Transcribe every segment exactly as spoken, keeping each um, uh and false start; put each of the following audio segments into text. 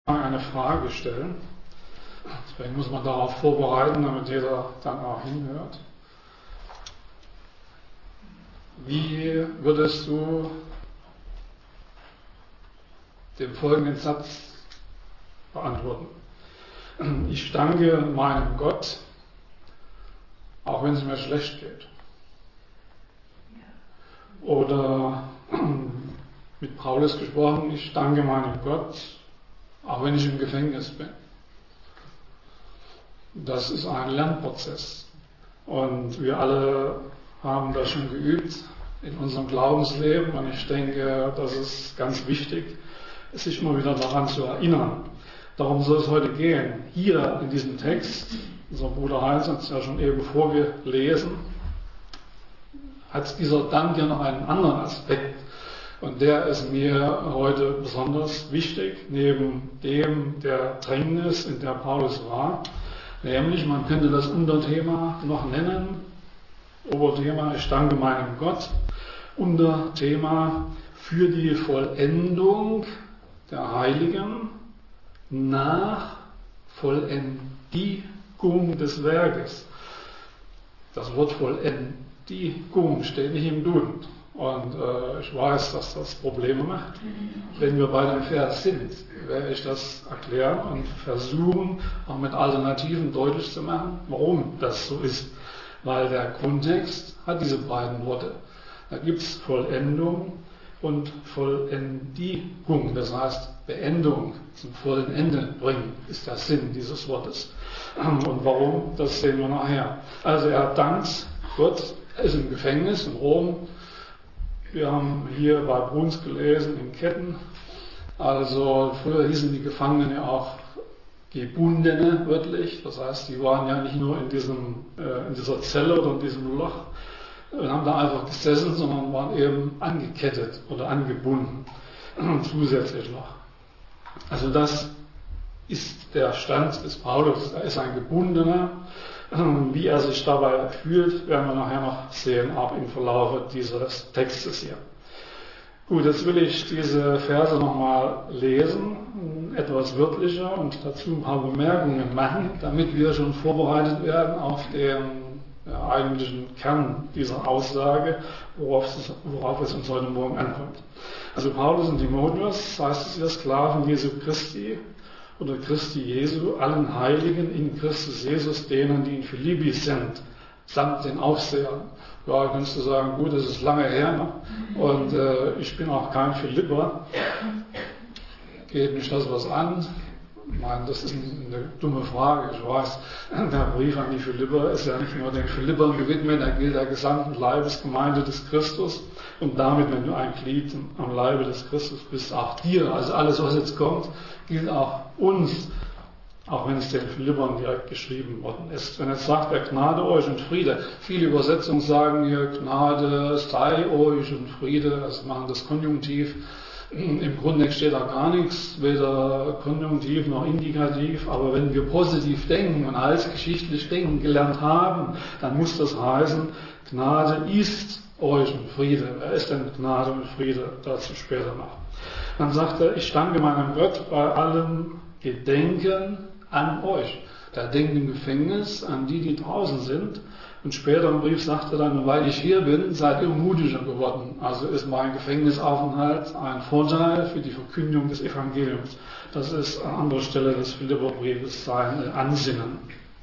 eine Frage stellen. Deswegen muss man darauf vorbereiten, damit jeder dann auch hinhört. Wie würdest du den folgenden Satz beantworten? Ich danke meinem Gott, auch wenn es mir schlecht geht. Oder mit Paulus gesprochen, ich danke meinem Gott, auch wenn ich im Gefängnis bin. Das ist ein Lernprozess. Und wir alle haben das schon geübt in unserem Glaubensleben. Und ich denke, das ist ganz wichtig, sich immer wieder daran zu erinnern. Darum soll es heute gehen. Hier in diesem Text, unser Bruder Heinz hat es ja schon eben vorgelesen, hat dieser Dank ja noch einen anderen Aspekt. Und der ist mir heute besonders wichtig, neben dem der Drängnis, in der Paulus war. Nämlich, man könnte das Unterthema noch nennen, Oberthema, ich danke meinem Gott, Unterthema für die Vollendung der Heiligen nach Vollendigung des Werkes. Das Wort Vollendigung steht nicht im Duden. Und äh, ich weiß, dass das Probleme macht. Wenn wir bei dem Vers sind, werde ich das erklären und versuchen, auch mit Alternativen deutlich zu machen, warum das so ist. Weil der Kontext hat diese beiden Worte. Da gibt es Vollendung und Vollendigung. Das heißt, Beendung, zum vollen Ende bringen, ist der Sinn dieses Wortes. Und warum, das sehen wir nachher. Also er dankt Gott, er ist im Gefängnis in Rom. Wir haben hier bei Bruns gelesen, in Ketten. Also früher hießen die Gefangenen ja auch Gebundene, wörtlich. Das heißt, die waren ja nicht nur in, diesem, äh, in dieser Zelle oder in diesem Loch und haben da einfach gesessen, sondern waren eben angekettet oder angebunden. Zusätzlich noch. Also das ist der Stand des Paulus. Er ist ein Gebundener. Wie er sich dabei fühlt, werden wir nachher noch sehen, auch im Verlauf dieses Textes hier. Gut, jetzt will ich diese Verse nochmal lesen, etwas wörtlicher und dazu ein paar Bemerkungen machen, damit wir schon vorbereitet werden auf den ja, eigentlichen Kern dieser Aussage, worauf es, worauf es uns heute Morgen ankommt. Also Paulus und Timotheus, heißt es hier, Sklaven Jesu Christi, oder Christi Jesu, allen Heiligen in Christus Jesus, denen, die in Philippi sind, samt den Aufsehern. Ja, kannst du sagen, gut, das ist lange her, ne? Und äh, ich bin auch kein Philipper. Geht mich das was an? Ich meine, das ist eine dumme Frage, ich weiß. Der Brief an die Philipper ist ja nicht nur den Philippern gewidmet, er gilt der gesamten Leibesgemeinde des Christus. Und damit, wenn du ein Glied am Leibe des Christus bist, auch dir, also alles, was jetzt kommt, gilt auch uns, auch wenn es den Philippern direkt geschrieben worden ist. Wenn jetzt sagt, er Gnade euch und Friede, viele Übersetzungen sagen hier, Gnade sei euch und Friede, also machen das Konjunktiv. Im Grunde steht da gar nichts, weder Konjunktiv noch Indikativ, aber wenn wir positiv denken und heilsgeschichtlich denken gelernt haben, dann muss das heißen, Gnade ist euch und Friede. Wer ist denn Gnade und Friede? Dazu später noch. Dann sagt er, ich danke meinem Gott bei allem Gedenken an euch. Der denkt im Gefängnis an die, die draußen sind. Und später im Brief sagt er dann, weil ich hier bin, seid ihr mutiger geworden. Also ist mein Gefängnisaufenthalt ein Vorteil für die Verkündigung des Evangeliums. Das ist an anderer Stelle des Philipperbriefes sein Ansinnen.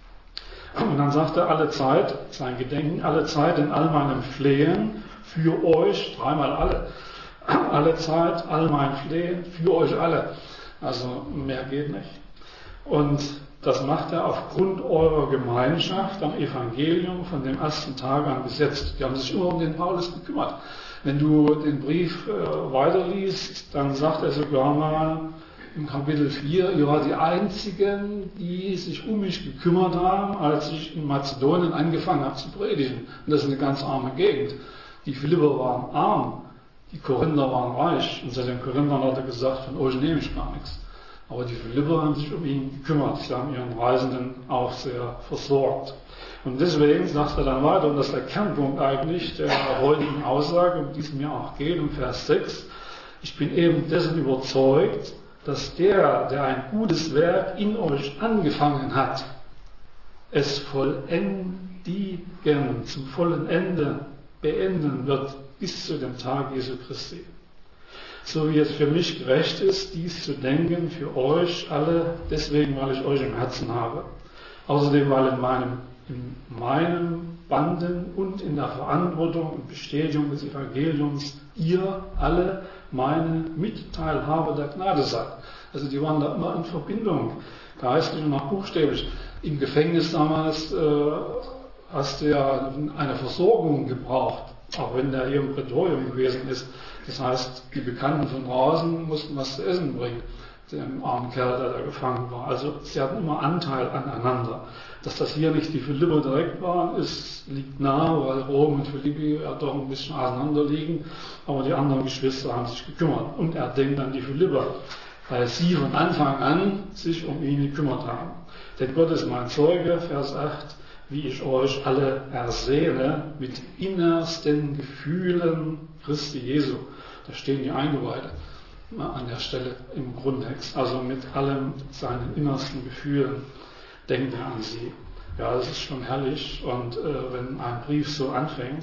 Und dann sagt er, alle Zeit, sein Gedenken, alle Zeit in all meinem Flehen für euch, dreimal alle, alle Zeit, all mein Flehen für euch alle. Also mehr geht nicht. Und das macht er aufgrund eurer Gemeinschaft am Evangelium von dem ersten Tag an bis jetzt. Die haben sich immer um den Paulus gekümmert. Wenn du den Brief äh, weiterliest, dann sagt er sogar mal im Kapitel vier, ihr wart die Einzigen, die sich um mich gekümmert haben, als ich in Mazedonien angefangen habe zu predigen. Und das ist eine ganz arme Gegend. Die Philipper waren arm, die Korinther waren reich. Und zu den Korinthern hat er gesagt, von euch nehme ich gar nichts. Aber die Philipper haben sich um ihn gekümmert. Sie haben ihren Reisenden auch sehr versorgt. Und deswegen sagt er dann weiter, und das ist der Kernpunkt eigentlich der heutigen Aussage, um die es mir auch geht, im Vers sechs, ich bin eben dessen überzeugt, dass der, der ein gutes Werk in euch angefangen hat, es vollendigen, zum vollen Ende beenden wird, bis zu dem Tag Jesu Christi. So wie es für mich gerecht ist, dies zu denken, für euch alle, deswegen, weil ich euch im Herzen habe. Außerdem, weil in meinem, in meinem Banden und in der Verantwortung und Bestätigung des Evangeliums ihr alle meine Mitteilhaber der Gnade seid. Also die waren da immer in Verbindung, geistlich und auch buchstäblich. Im Gefängnis damals äh, hast du ja eine Versorgung gebraucht, auch wenn der hier im Prätorium gewesen ist. Das heißt, die Bekannten von draußen mussten was zu essen bringen, dem armen Kerl, der da gefangen war. Also sie hatten immer Anteil aneinander. Dass das hier nicht die Philipper direkt waren, ist, liegt nahe, weil Rom und Philippi ja doch ein bisschen auseinander liegen. Aber die anderen Geschwister haben sich gekümmert. Und er denkt an die Philipper, weil sie von Anfang an sich um ihn gekümmert haben. Denn Gott ist mein Zeuge, Vers acht, wie ich euch alle ersehne mit innersten Gefühlen Christi Jesu. Da stehen die Eingeweide an der Stelle im Grundtext. Also mit allem seinen innersten Gefühlen denkt er an sie. Ja, das ist schon herrlich. Und äh, wenn ein Brief so anfängt,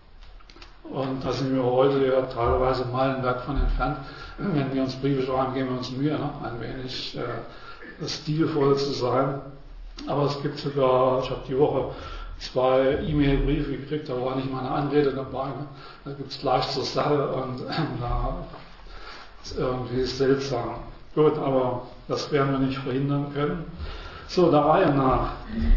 und da sind wir heute ja teilweise meilenweit von entfernt, wenn wir uns Briefe schreiben, geben wir uns Mühe, ne? ein wenig äh, stilvoll zu sein. Aber es gibt sogar, ich habe die Woche zwei E-Mail-Briefe gekriegt, da war nicht mal eine Anrede dabei. Ne? Da gibt es gleich zur Sache und äh, da ist irgendwie seltsam. Gut, aber das werden wir nicht verhindern können. So, der Reihe nach.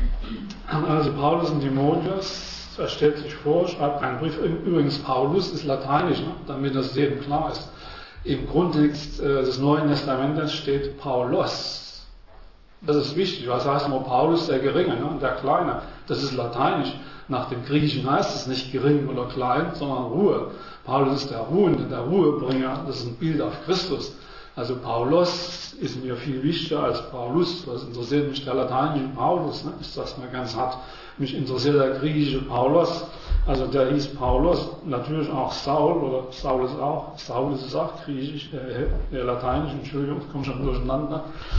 Also Paulus und Timotheus, er stellt sich vor, schreibt einen Brief. Übrigens, Paulus ist lateinisch, ne? damit das jedem klar ist. Im Grundtext äh, des Neuen Testamentes steht Paulos. Das ist wichtig. Was heißt nur Paulus, der Geringe, ne? der Kleine? Das ist lateinisch. Nach dem Griechischen heißt es nicht gering oder klein, sondern Ruhe. Paulus ist der Ruhende, der Ruhebringer. Das ist ein Bild auf Christus. Also Paulos ist mir viel wichtiger als Paulus. Was interessiert mich der lateinische Paulus? Ne? Ist das mal ganz hart. Mich interessiert der griechische Paulus. Also der hieß Paulus, natürlich auch Saul, oder Saul ist auch, Saul ist es auch griechisch, äh, äh, lateinisch, Entschuldigung, ich komme schon durcheinander.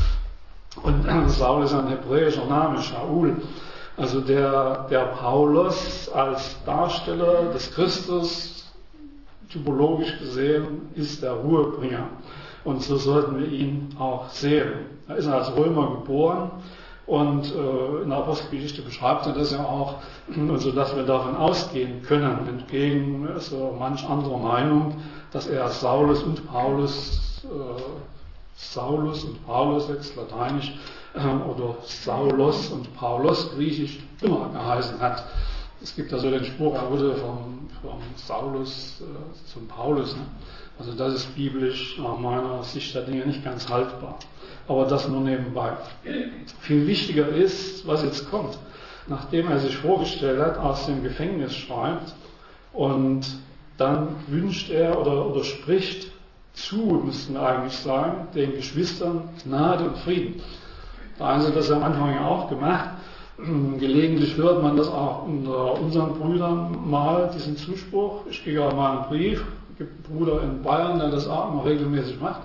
Und äh, Saul ist ein hebräischer Name, Shaul. Also der, der Paulus als Darsteller des Christus, typologisch gesehen, ist der Ruhebringer. Und so sollten wir ihn auch sehen. Er ist als Römer geboren und äh, in der Apostelgeschichte beschreibt er das ja auch, also dass wir davon ausgehen können, entgegen so manch anderer Meinung, dass er Saulus und Paulus, äh, Saulus und Paulus, jetzt lateinisch, äh, oder Saulos und Paulus, griechisch, immer geheißen hat. Es gibt also den Spruch, er wurde vom, vom Saulus äh, zum Paulus. Ne? Also das ist biblisch nach meiner Sicht der Dinge nicht ganz haltbar. Aber das nur nebenbei. Viel wichtiger ist, was jetzt kommt. Nachdem er sich vorgestellt hat, aus dem Gefängnis schreibt und dann wünscht er oder, oder spricht zu, müssten wir eigentlich sagen, den Geschwistern Gnade und Frieden. Da haben sie das am Anfang ja auch gemacht. Gelegentlich hört man das auch unter unseren Brüdern mal, diesen Zuspruch. Ich kriege auch mal einen Brief. Es gibt einen Bruder in Bayern, der das auch immer regelmäßig macht.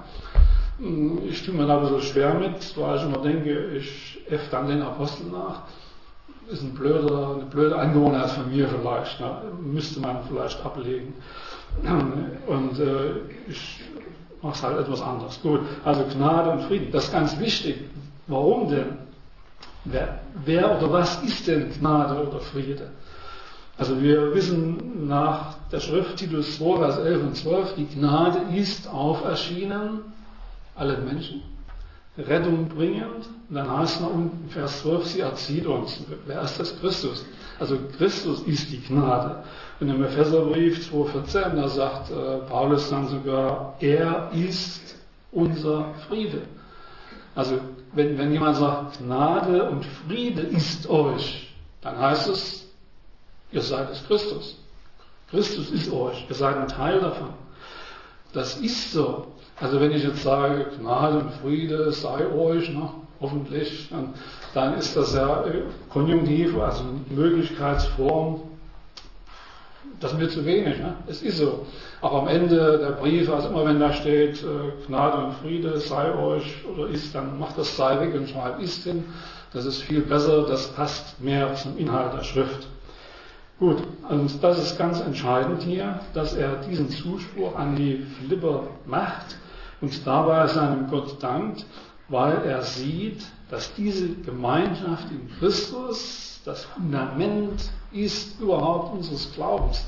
Ich tue mir da ein bisschen schwer mit, weil ich immer denke, ich äffe dann den Apostel nach. Ist ein blöder, eine blöde Angewohnheit von mir vielleicht. Ne? Müsste man vielleicht ablegen. Und äh, ich mache es halt etwas anders. Gut, also Gnade und Frieden. Das ist ganz wichtig. Warum denn? Wer, wer oder was ist denn Gnade oder Friede? Also wir wissen nach der Schrift, Titus zwei, Vers elf und zwölf, die Gnade ist auferschienen, allen Menschen, Rettung bringend. Und dann heißt es noch unten, Vers zwölf, sie erzieht uns. Wer ist das? Christus. Also Christus ist die Gnade. Und im Epheserbrief zwei vierzehn, da sagt äh, Paulus dann sogar, er ist unser Friede. Also wenn, wenn jemand sagt, Gnade und Friede ist euch, dann heißt es, ihr seid es Christus. Christus ist euch, ihr seid ein Teil davon. Das ist so. Also wenn ich jetzt sage, Gnade und Friede sei euch, ne, hoffentlich, dann, dann ist das ja Konjunktiv, also Möglichkeitsform, das ist mir zu wenig. Ne? Es ist so. Aber am Ende der Briefe, also immer wenn da steht, äh, Gnade und Friede sei euch oder ist, dann macht das sei weg und schreibt ist hin. Das ist viel besser, das passt mehr zum Inhalt der Schrift. Gut, und das ist ganz entscheidend hier, dass er diesen Zuspruch an die Philipper macht und dabei seinem Gott dankt, weil er sieht, dass diese Gemeinschaft in Christus das Fundament ist überhaupt unseres Glaubens.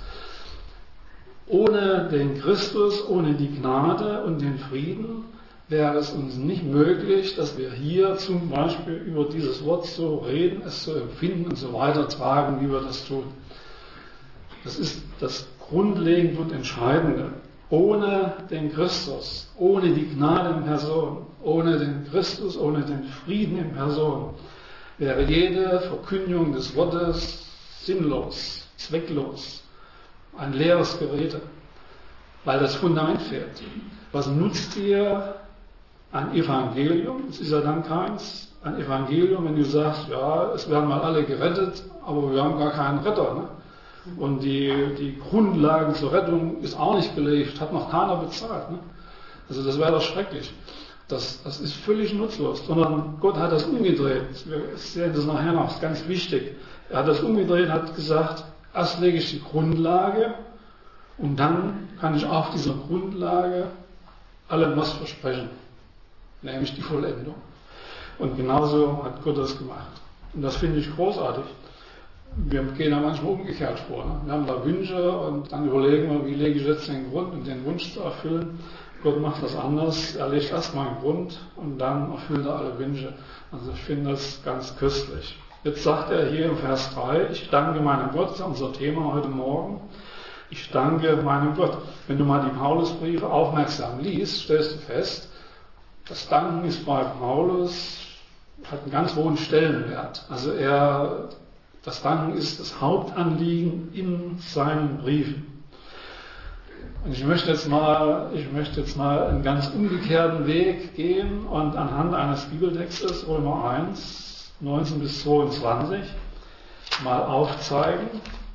Ohne den Christus, ohne die Gnade und den Frieden wäre es uns nicht möglich, dass wir hier zum Beispiel über dieses Wort so reden, es so empfinden und so weiter tragen, wie wir das tun. Das ist das Grundlegende und Entscheidende. Ohne den Christus, ohne die Gnade in Person, ohne den Christus, ohne den Frieden in Person, wäre jede Verkündigung des Wortes sinnlos, zwecklos, ein leeres Gerede, weil das Fundament fehlt. Was nutzt dir ein Evangelium? Es ist ja dann keins, ein Evangelium, wenn du sagst, ja, es werden mal alle gerettet, aber wir haben gar keinen Retter. Ne? Und die, die Grundlagen zur Rettung ist auch nicht belegt, hat noch keiner bezahlt. Ne? Also das wäre doch schrecklich. Das, das ist völlig nutzlos. Sondern Gott hat das umgedreht. Wir sehen das nachher noch, das ist ganz wichtig. Er hat das umgedreht, hat gesagt, erst lege ich die Grundlage und dann kann ich auf dieser Grundlage allem was versprechen. Nämlich die Vollendung. Und genauso hat Gott das gemacht. Und das finde ich großartig. Wir gehen da manchmal umgekehrt vor. Ne? Wir haben da Wünsche und dann überlegen wir, wie lege ich jetzt den Grund, um den Wunsch zu erfüllen. Gott macht das anders. Er legt erstmal einen Grund und dann erfüllt er alle Wünsche. Also ich finde das ganz köstlich. Jetzt sagt er hier im Vers drei, ich danke meinem Gott, das ist unser Thema heute Morgen. Ich danke meinem Gott. Wenn du mal die Paulusbriefe aufmerksam liest, stellst du fest, das Danken ist bei Paulus, hat einen ganz hohen Stellenwert. Also er Das Danken ist das Hauptanliegen in seinen Briefen. Und ich möchte jetzt mal, ich möchte jetzt mal einen ganz umgekehrten Weg gehen und anhand eines Bibeltextes, Römer eins, neunzehn bis zweiundzwanzig, mal aufzeigen,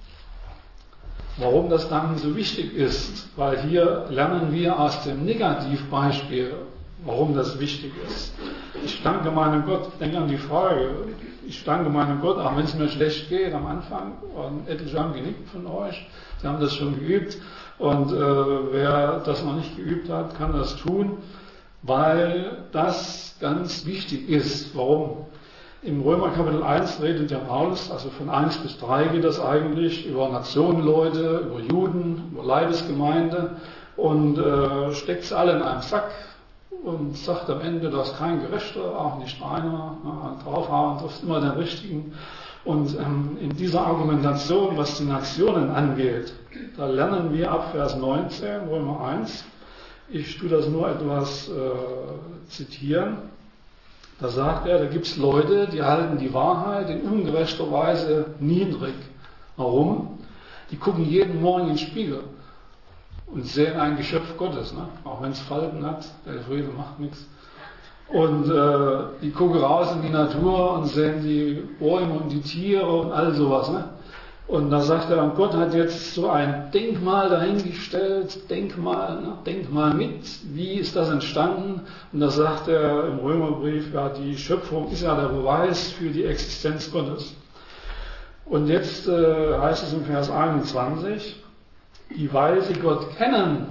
warum das Danken so wichtig ist. Weil hier lernen wir aus dem Negativbeispiel, warum das wichtig ist. Ich danke meinem Gott, denke an die Frage, ich danke meinem Gott, auch wenn es mir schlecht geht am Anfang, und etliche haben genickt von euch, sie haben das schon geübt, und äh, wer das noch nicht geübt hat, kann das tun, weil das ganz wichtig ist. Warum? Im Römer Kapitel eins redet ja Paulus, also von eins bis drei geht das eigentlich, über Nationenleute, über Juden, über Leibesgemeinde, und äh, steckt es alle in einem Sack, und sagt am Ende, da ist kein Gerechter, auch nicht einer, ja, draufhauen, trifft immer den Richtigen. Und ähm, in dieser Argumentation, was die Nationen angeht, da lernen wir ab Vers neunzehn, Römer eins, ich tue das nur etwas äh, zitieren, da sagt er, da gibt es Leute, die halten die Wahrheit in ungerechter Weise niedrig. Warum? Die gucken jeden Morgen in den Spiegel und sehen ein Geschöpf Gottes, ne? Auch wenn es Falten hat, der Friede macht nichts. Und äh, die gucken raus in die Natur und sehen die Bäume und die Tiere und all sowas. Ne? Und da sagt er, Gott hat jetzt so ein Denkmal dahingestellt, Denkmal, ne? Denkmal mit, wie ist das entstanden? Und da sagt er im Römerbrief, ja, die Schöpfung ist ja der Beweis für die Existenz Gottes. Und jetzt äh, heißt es im Vers einundzwanzig, die, weil sie Gott kennen,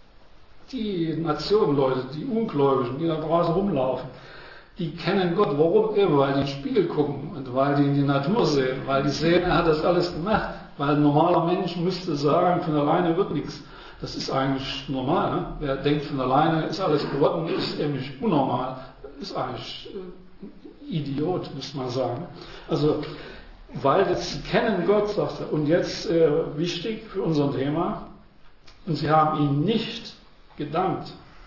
die Nationenleute, die Ungläubigen, die da draußen rumlaufen, die kennen Gott. Warum? Eben, weil die in den Spiegel gucken und weil die in die Natur sehen, weil die sehen, er hat das alles gemacht. Weil ein normaler Mensch müsste sagen, von alleine wird nichts. Das ist eigentlich normal. Ne? Wer denkt, von alleine ist alles geworden, ist nämlich unnormal. Ist eigentlich äh, Idiot, müsste man sagen. Also, weil jetzt, sie kennen Gott, sagt er, und jetzt äh, wichtig für unser Thema, und sie haben ihn nicht gedankt.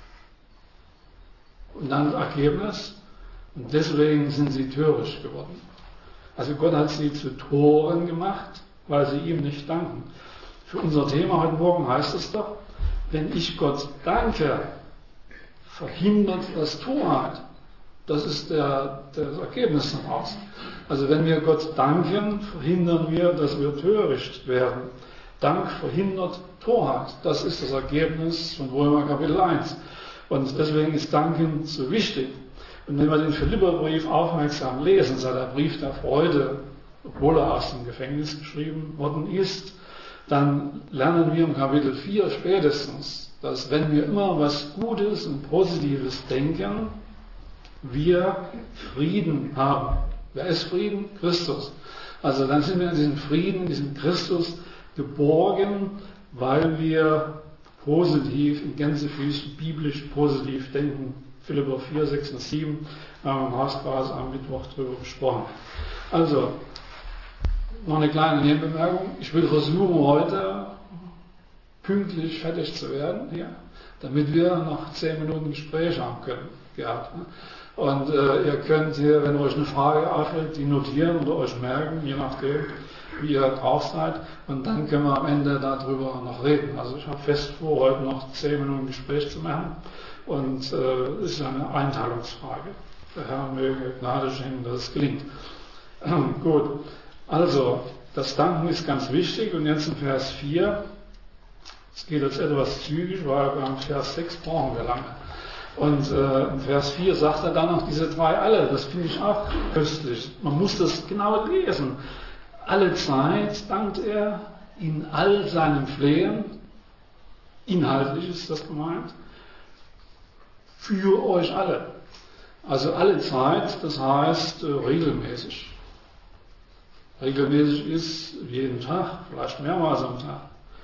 Und dann das Ergebnis, und deswegen sind sie töricht geworden. Also Gott hat sie zu Toren gemacht, weil sie ihm nicht danken. Für unser Thema heute Morgen heißt es doch, wenn ich Gott danke, verhindert das Torheit. Das ist der, das Ergebnis daraus. Also wenn wir Gott danken, verhindern wir, dass wir töricht werden. Dank verhindert Torheit. Das ist das Ergebnis von Römer Kapitel eins. Und deswegen ist Danken so wichtig. Und wenn wir den Philipperbrief aufmerksam lesen, sei der Brief der Freude, obwohl er aus dem Gefängnis geschrieben worden ist, dann lernen wir im Kapitel vier spätestens, dass wenn wir immer was Gutes und Positives denken, wir Frieden haben. Wer ist Frieden? Christus. Also dann sind wir in diesem Frieden, in diesem Christus geborgen, weil wir positiv, in Gänsefüßen, biblisch positiv denken. Philipper vier, sechs und sieben haben wir im Hauskreis am Mittwoch darüber gesprochen. Also, noch eine kleine Nebenbemerkung. Ich will versuchen, heute pünktlich fertig zu werden hier, damit wir noch zehn Minuten Gespräch haben können. Gehabt, ne? Und äh, ihr könnt hier, wenn euch eine Frage auffällt, die notieren oder euch merken, je nachdem, wie ihr drauf seid. Und dann können wir am Ende darüber noch reden. Also ich habe fest vor, heute noch zehn Minuten Gespräch zu machen. Und es äh, ist eine Einteilungsfrage. Der Herr möge Gnade schenken, dass es gelingt. Gut, also das Danken ist ganz wichtig. Und jetzt in Vers vier, es geht jetzt etwas zügig, weil beim Vers sechs brauchen wir lange. Und äh, in Vers vier sagt er dann noch diese drei alle. Das finde ich auch köstlich. Man muss das genau lesen. Alle Zeit dankt er in all seinem Flehen, inhaltlich ist das gemeint, für euch alle. Also alle Zeit, das heißt äh, regelmäßig. Regelmäßig ist jeden Tag, vielleicht mehrmals am Tag.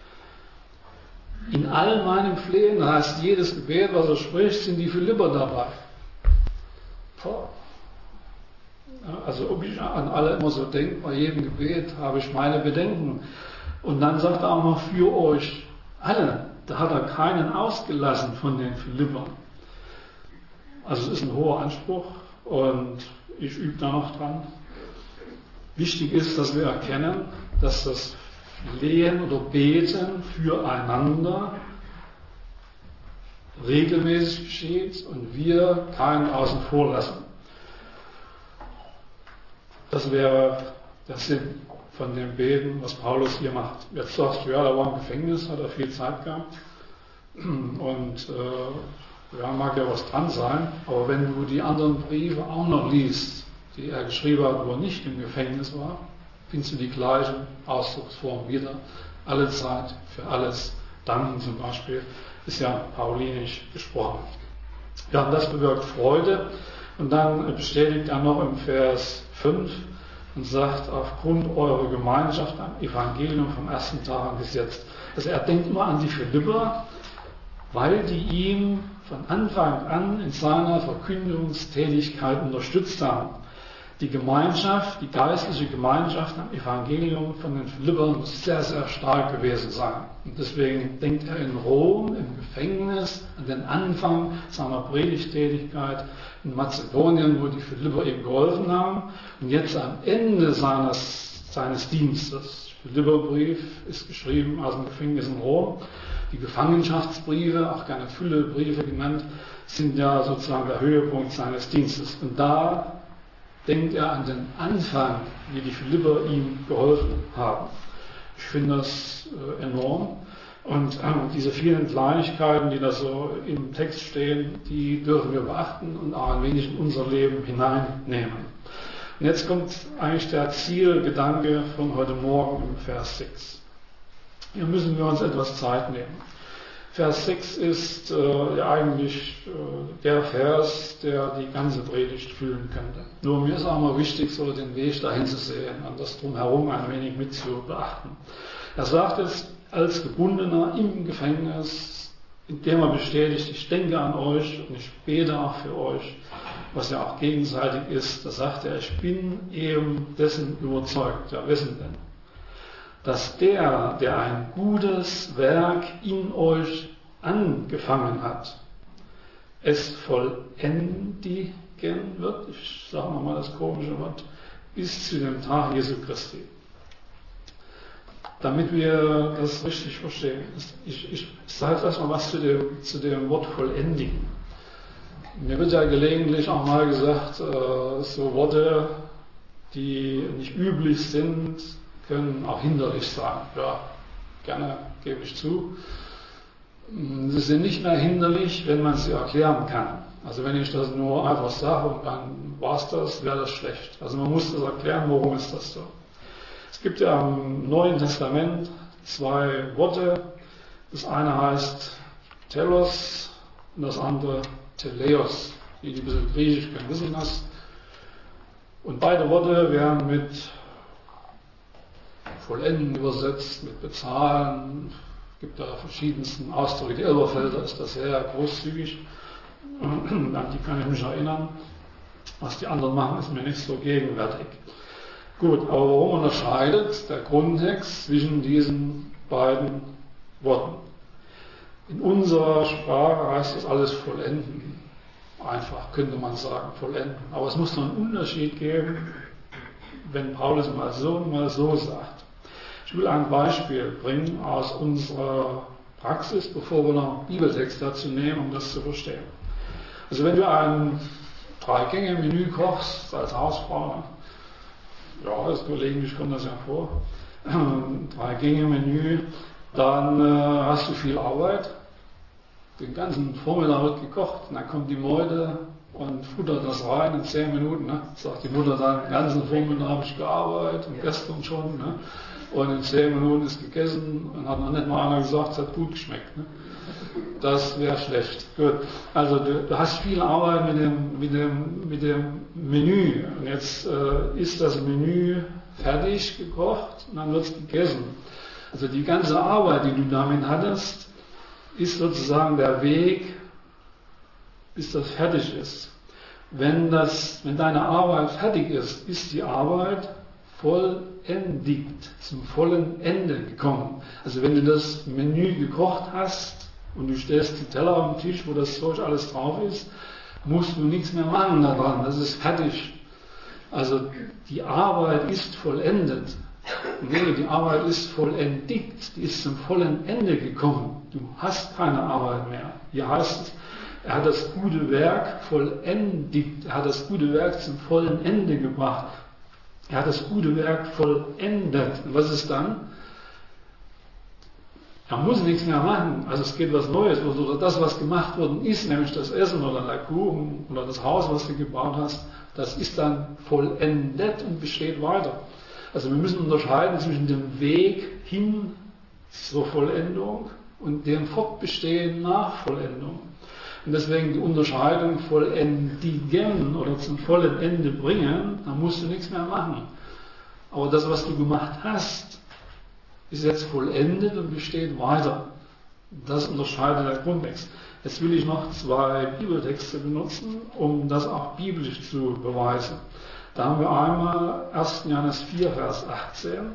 In all meinem Flehen, das heißt jedes Gebet, was er spricht, sind die Philipper dabei. Boah. Also ob ich an alle immer so denke, bei jedem Gebet habe ich meine Bedenken. Und dann sagt er auch noch für euch alle. Da hat er keinen ausgelassen von den Philippern. Also es ist ein hoher Anspruch und ich übe da noch dran. Wichtig ist, dass wir erkennen, dass das Flehen oder Beten füreinander regelmäßig geschieht und wir keinen außen vor lassen. Das wäre der Sinn von dem Beten, was Paulus hier macht. Jetzt sagst du, ja, da war im Gefängnis, hat er viel Zeit gehabt und äh, ja, mag ja was dran sein, aber wenn du die anderen Briefe auch noch liest, die er geschrieben hat, wo er nicht im Gefängnis war, findest du die gleiche Ausdrucksform wieder. Alle Zeit für alles danken zum Beispiel, ist ja paulinisch gesprochen. Ja, und das bewirkt Freude. Und dann bestätigt er noch im Vers fünf und sagt, aufgrund eurer Gemeinschaft am Evangelium vom ersten Tag an bis jetzt. Also er denkt immer an die Philipper, weil die ihm von Anfang an in seiner Verkündigungstätigkeit unterstützt haben. Die Gemeinschaft, die geistliche Gemeinschaft am Evangelium von den Philippern muss sehr, sehr stark gewesen sein. Und deswegen denkt er in Rom, im Gefängnis, an den Anfang seiner Predigttätigkeit in Mazedonien, wo die Philipper ihm geholfen haben. Und jetzt am Ende seines, seines Dienstes. Der Philipperbrief ist geschrieben aus dem Gefängnis in Rom. Die Gefangenschaftsbriefe, auch gerne Füllebriefe genannt, sind ja sozusagen der Höhepunkt seines Dienstes. Und da denkt er an den Anfang, wie die Philipper ihm geholfen haben. Ich finde das äh, enorm. Und äh, diese vielen Kleinigkeiten, die da so im Text stehen, die dürfen wir beachten und auch ein wenig in unser Leben hineinnehmen. Und jetzt kommt eigentlich der Zielgedanke von heute Morgen im Vers sechs. Hier müssen wir uns etwas Zeit nehmen. Vers sechs ist äh, ja eigentlich äh, der Vers, der die ganze Predigt füllen könnte. Nur mir ist auch mal wichtig, so den Weg dahin zu sehen und das drumherum ein wenig mit zu beachten. Er sagt es als Gebundener im Gefängnis, indem er bestätigt, ich denke an euch und ich bete auch für euch, was ja auch gegenseitig ist. Da sagt er, ich bin eben dessen überzeugt. Ja, wessen denn? Dass der, der ein gutes Werk in euch angefangen hat, es vollendigen wird, ich sage nochmal das komische Wort, bis zu dem Tag Jesu Christi. Damit wir das richtig verstehen. Ich, ich sage jetzt erstmal was zu dem, zu dem Wort vollendigen. Mir wird ja gelegentlich auch mal gesagt, äh, so Worte, die nicht üblich sind, können auch hinderlich sein. Ja, gerne, gebe ich zu. Sie sind nicht mehr hinderlich, wenn man sie erklären kann. Also wenn ich das nur einfach sage und dann war es das, wäre das schlecht. Also man muss das erklären, warum ist das so. Es gibt ja im Neuen Testament zwei Worte. Das eine heißt Telos und das andere Teleos. Die, die ein bisschen Griechisch können, wissen das. Und beide Worte werden mit vollenden übersetzt, mit bezahlen. Es gibt da verschiedensten Ausdrücke. Die Elberfelder ist das sehr großzügig. An die kann ich mich erinnern. Was die anderen machen, ist mir nicht so gegenwärtig. Gut, aber warum unterscheidet der Grundtext zwischen diesen beiden Worten? In unserer Sprache heißt das alles vollenden. Einfach könnte man sagen, vollenden. Aber es muss noch einen Unterschied geben, wenn Paulus mal so und mal so sagt. Ich will ein Beispiel bringen aus unserer Praxis, bevor wir noch einen Bibeltext dazu nehmen, um das zu verstehen. Also wenn du ein Drei-Gänge-Menü kochst als Hausfrau, ja, das gelegentlich kommt das ja vor, Drei-Gänge-Menü, dann äh, hast du viel Arbeit. Den ganzen Vormittag wird gekocht und dann kommt die Meute und futtert das rein in zehn Minuten. Ne? Sagt die Mutter dann, den ganzen Vormittag habe ich gearbeitet und gestern schon. Ne? Und in zehn Minuten ist gegessen und hat noch nicht mal einer gesagt, es hat gut geschmeckt. Ne? Das wäre schlecht. Gut. Also du, du hast viel Arbeit mit dem, mit dem, mit dem Menü. Und jetzt äh, ist das Menü fertig gekocht und dann wird es gegessen. Also die ganze Arbeit, die du damit hattest, ist sozusagen der Weg, bis das fertig ist. Wenn, das, wenn deine Arbeit fertig ist, ist die Arbeit vollendigt, zum vollen Ende gekommen. Also wenn du das Menü gekocht hast und du stellst die Teller auf den Tisch, wo das Zeug alles drauf ist, musst du nichts mehr machen daran, das ist fertig. Also die Arbeit ist vollendet. Nee, die Arbeit ist vollendigt, die ist zum vollen Ende gekommen. Du hast keine Arbeit mehr. Hier heißt es, er hat das gute Werk vollendigt, er hat das gute Werk zum vollen Ende gebracht. Er hat das gute Werk vollendet. Und was ist dann? Er muss nichts mehr machen. Also es geht was Neues. Oder das, was gemacht worden ist, nämlich das Essen oder der Kuchen oder das Haus, was du gebaut hast, das ist dann vollendet und besteht weiter. Also wir müssen unterscheiden zwischen dem Weg hin zur Vollendung und dem Fortbestehen nach Vollendung. Und deswegen die Unterscheidung vollendigen oder zum vollen Ende bringen, da musst du nichts mehr machen. Aber das, was du gemacht hast, ist jetzt vollendet und besteht weiter. Das unterscheidet der Grundtext. Jetzt will ich noch zwei Bibeltexte benutzen, um das auch biblisch zu beweisen. Da haben wir einmal erster Johannes vier, Vers achtzehn.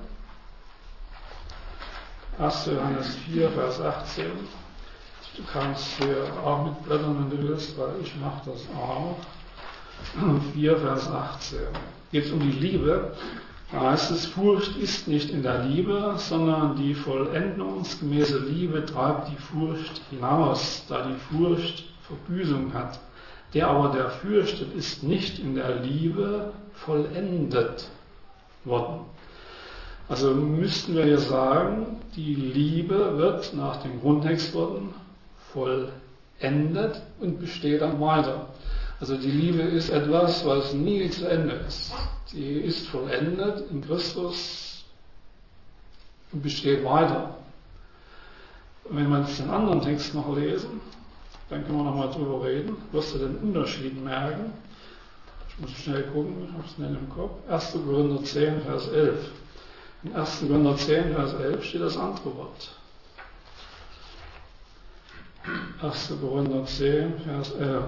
erster Johannes vier, Vers achtzehn. Du kannst hier auch mitblättern, wenn du willst, weil ich mache das auch. vier, Vers achtzehn. Geht es um die Liebe. Da heißt es, Furcht ist nicht in der Liebe, sondern die vollendungsgemäße Liebe treibt die Furcht hinaus, da die Furcht Verbüßung hat. Der aber, der fürchtet, ist nicht in der Liebe vollendet worden. Also müssten wir hier sagen, die Liebe wird nach den Grundtextworten vollendet und besteht dann weiter. Also die Liebe ist etwas, was nie zu Ende ist. Die ist vollendet in Christus und besteht weiter. Und wenn wir jetzt den anderen Text noch lesen, dann können wir nochmal drüber reden, wirst du den Unterschied merken. Ich muss schnell gucken, ich habe es nicht im Kopf. erster Korinther zehn, Vers elf. In erster Korinther zehn, Vers elf steht das andere Wort. erster Korinther zehn, Vers elf.